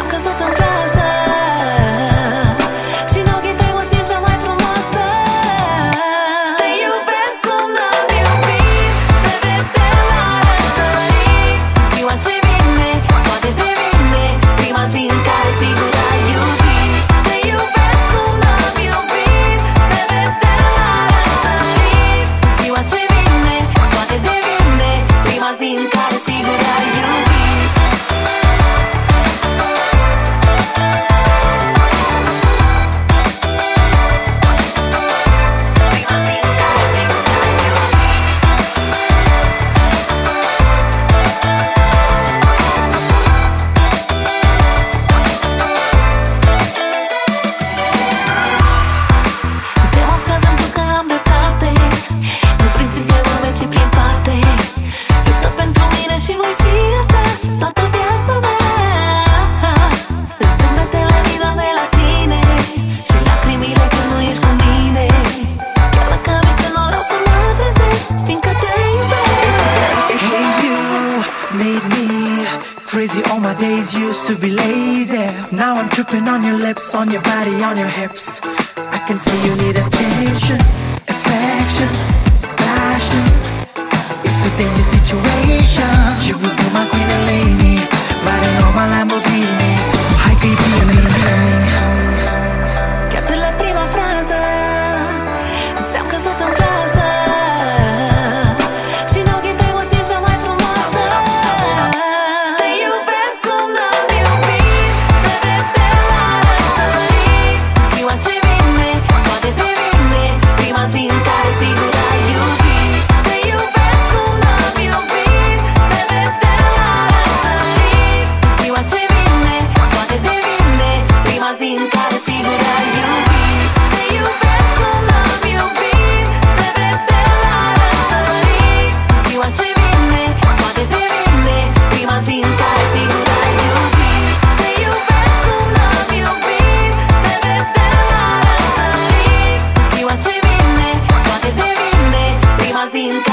căzut în casă și în ochii tăi mă simt cea mai frumoasă. Te iubesc cum n-am iubit, te vedem la răsărit. Ziua ce vine, poate devine prima zi în care sigur ai iubit. Te iubesc cum n-am iubit, te vedem la răsărit. Ziua ce vine, poate devine prima zi în care sigur ai iubit. Crazy, all my days used to be lazy. Now I'm tripping on your lips, on your body, on your hips. I can see you need attention, affection, passion. It's a dangerous situation. You would be my queen and lady, riding on my Lamborghini. Hai că-i bine. Chiar de la prima frază ți-am căzut în casă și în ochii tăi mă simt cea mai frumoasă. Te iubesc cum n-am iubit, te vedem la răsărit. Ziua ce vine, poate devine prima zi în care sigur ai iubit. Te iubesc cum n-am iubit, te vedem la răsărit. Ziua ce vine, poate devine prima zi în care sigur ai iubit. Te iubesc cum n-am iubit, te vedem la răsărit. Ziua ce vine, poate devine prima zi în care sigur ai iubit. Te iubesc cum n-am iubit, te vedem la răsărit. Ziua ce vine, poate devine prima zi în